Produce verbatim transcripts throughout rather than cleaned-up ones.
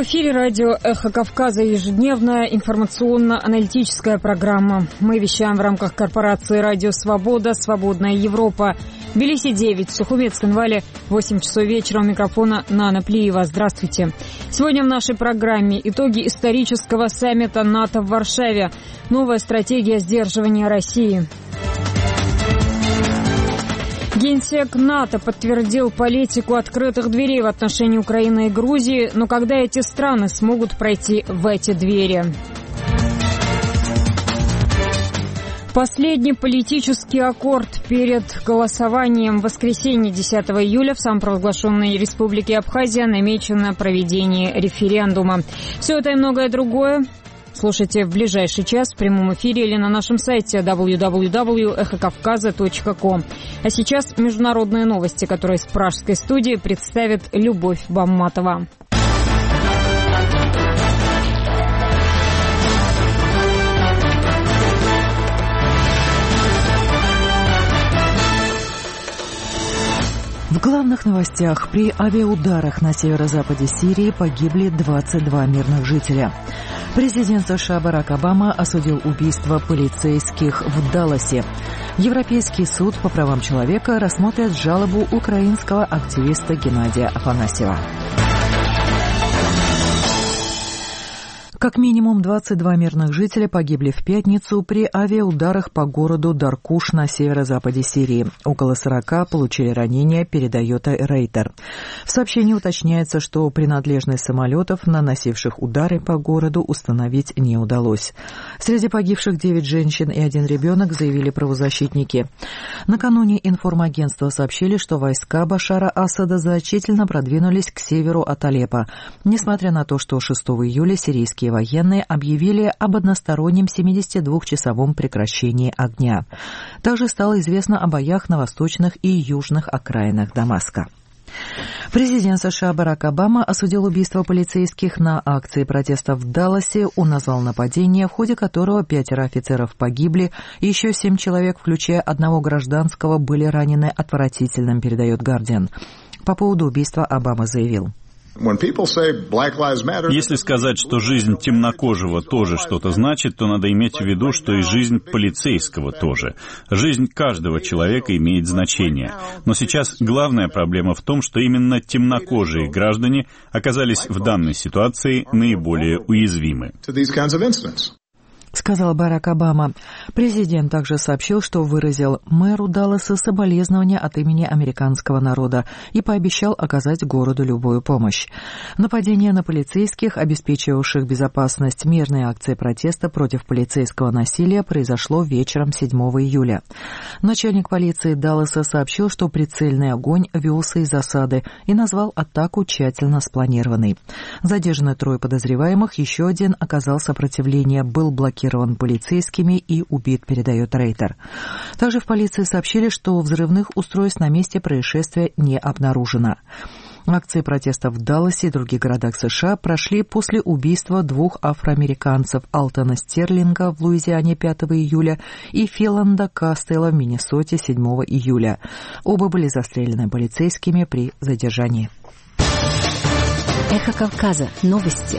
В эфире радио «Эхо Кавказа», ежедневная информационно-аналитическая программа. Мы вещаем в рамках корпорации «Радио Свобода», «Свободная Европа». В Тбилиси девять, в Сухумецком вале восемь часов вечера. У микрофона Нана Плиева. Здравствуйте. Сегодня в нашей программе итоги исторического саммита НАТО в Варшаве. Новая стратегия сдерживания России. Генсек НАТО подтвердил политику открытых дверей в отношении Украины и Грузии, но когда эти страны смогут пройти в эти двери? Последний политический аккорд перед голосованием в воскресенье десятого июля в самопровозглашенной Республике Абхазия намечено проведение референдума. Все это и многое другое слушайте в ближайший час в прямом эфире или на нашем сайте дабл ю дабл ю дабл ю точка эхо кавказа точка ком. А сейчас международные новости, которые из пражской студии представит Любовь Бамматова. В главных новостях: при авиаударах на северо-западе Сирии погибли двадцать два мирных жителя. Президент США Барак Обама осудил убийство полицейских в Далласе. Европейский суд по правам человека рассмотрит жалобу украинского активиста Геннадия Афанасьева. Как минимум двадцать два мирных жителя погибли в пятницу при авиаударах по городу Даркуш на северо-западе Сирии. Около сорока получили ранения, передает Рейтер. В сообщении уточняется, что принадлежность самолетов, наносивших удары по городу, установить не удалось. Среди погибших девять женщин и один ребенок, заявили правозащитники. Накануне информагентства сообщили, что войска Башара Асада значительно продвинулись к северу от Алеппо, несмотря на то, что шестого июля сирийские военные объявили об одностороннем семидесятидвухчасовом прекращении огня. Также стало известно о боях на восточных и южных окраинах Дамаска. Президент США Барак Обама осудил убийство полицейских на акции протеста в Далласе. Он назвал нападение, в ходе которого пятеро офицеров погибли, и еще семь человек, включая одного гражданского, были ранены отвратительным, передает Гардиан. По поводу убийства Обама заявил: Если сказать, что жизнь темнокожего тоже что-то значит, то надо иметь в виду, что и жизнь полицейского тоже. Жизнь каждого человека имеет значение. Но сейчас главная проблема в том, что именно темнокожие граждане оказались в данной ситуации наиболее уязвимы. Сказал Барак Обама. Президент также сообщил, что выразил мэру Далласа соболезнования от имени американского народа и пообещал оказать городу любую помощь. Нападение на полицейских, обеспечивавших безопасность мирной акции протеста против полицейского насилия, произошло вечером седьмого июля. Начальник полиции Далласа сообщил, что прицельный огонь велся из засады и назвал атаку тщательно спланированной. Задержаны трое подозреваемых, еще один оказал сопротивление, был блокирован полицейскими и убит, передает Рейтер. Также в полиции сообщили, что взрывных устройств на месте происшествия не обнаружено. Акции протеста в Далласе и других городах США прошли после убийства двух афроамериканцев: Алтона Стерлинга в Луизиане пятого июля и Филанда Кастелла в Миннесоте седьмого июля. Оба были застрелены полицейскими при задержании. Эхо Кавказа. Новости.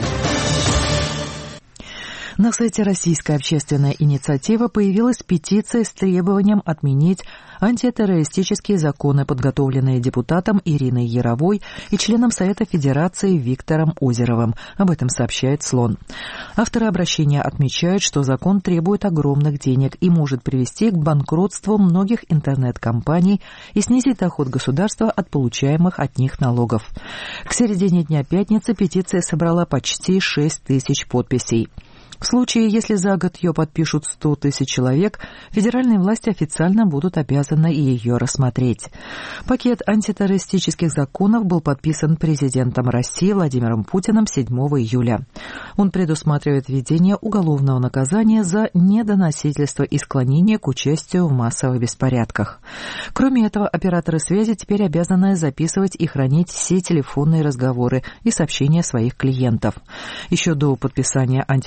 На сайте Российская общественная инициатива появилась петиция с требованием отменить антитеррористические законы, подготовленные депутатом Ириной Яровой и членом Совета Федерации Виктором Озеровым. Об этом сообщает «Слон». Авторы обращения отмечают, что закон требует огромных денег и может привести к банкротству многих интернет-компаний и снизить доход государства от получаемых от них налогов. К середине дня пятницы петиция собрала почти шесть тысяч подписей. В случае, если за год ее подпишут сто тысяч человек, федеральные власти официально будут обязаны ее рассмотреть. Пакет антитеррористических законов был подписан президентом России Владимиром Путиным седьмого июля. Он предусматривает введение уголовного наказания за недоносительство и склонение к участию в массовых беспорядках. Кроме этого, операторы связи теперь обязаны записывать и хранить все телефонные разговоры и сообщения своих клиентов. Еще до подписания антитеррористических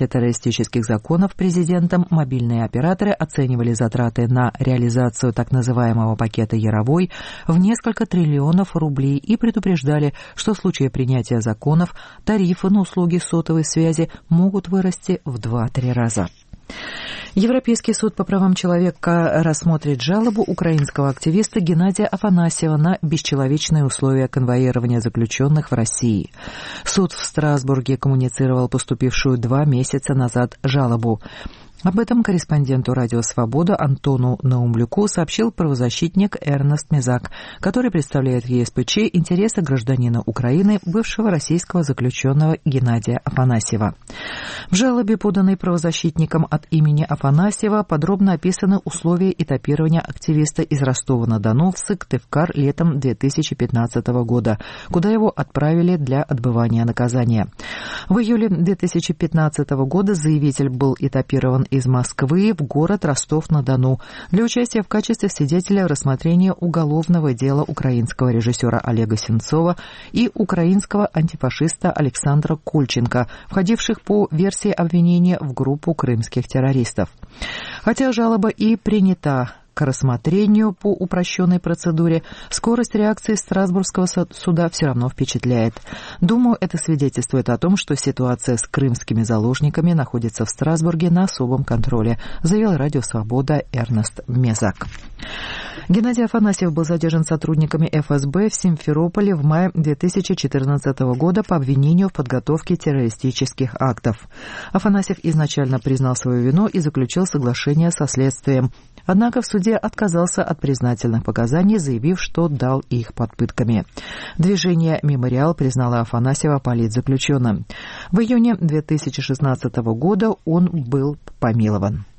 террористических законов президентом, мобильные операторы оценивали затраты на реализацию так называемого пакета «Яровой» в несколько триллионов рублей и предупреждали, что в случае принятия законов тарифы на услуги сотовой связи могут вырасти в два-три раза. Европейский суд по правам человека рассмотрит жалобу украинского активиста Геннадия Афанасьева на бесчеловечные условия конвоирования заключенных в России. Суд в Страсбурге коммуницировал поступившую два месяца назад жалобу. Об этом корреспонденту «Радио Свобода» Антону Наумлюку сообщил правозащитник Эрнест Мезак, который представляет в ЕСПЧ интересы гражданина Украины, бывшего российского заключенного Геннадия Афанасьева. В жалобе, поданной правозащитником от имени Афанасьева, подробно описаны условия этапирования активиста из Ростова-на-Дону в Сыктывкар летом две тысячи пятнадцатого года, куда его отправили для отбывания наказания. В июле две тысячи пятнадцатого года заявитель был этапирован из Москвы в город Ростов-на-Дону для участия в качестве свидетеля в рассмотрении уголовного дела украинского режиссера Олега Сенцова и украинского антифашиста Александра Кольченко, входивших по версии обвинения в группу крымских террористов. Хотя жалоба и принята к рассмотрению по упрощенной процедуре, скорость реакции Страсбургского суда все равно впечатляет. Думаю, это свидетельствует о том, что ситуация с крымскими заложниками находится в Страсбурге на особом контроле, заявил «Радио Свобода» Эрнест Мезак. Геннадий Афанасьев был задержан сотрудниками эф эс бэ в Симферополе в мае две тысячи четырнадцатого года по обвинению в подготовке террористических актов. Афанасьев изначально признал свою вину и заключил соглашение со следствием. Однако в суде отказался от признательных показаний, заявив, что дал их под пытками. Движение «Мемориал» признало Афанасьева политзаключенным. В июне две тысячи шестнадцатого года он был помилован.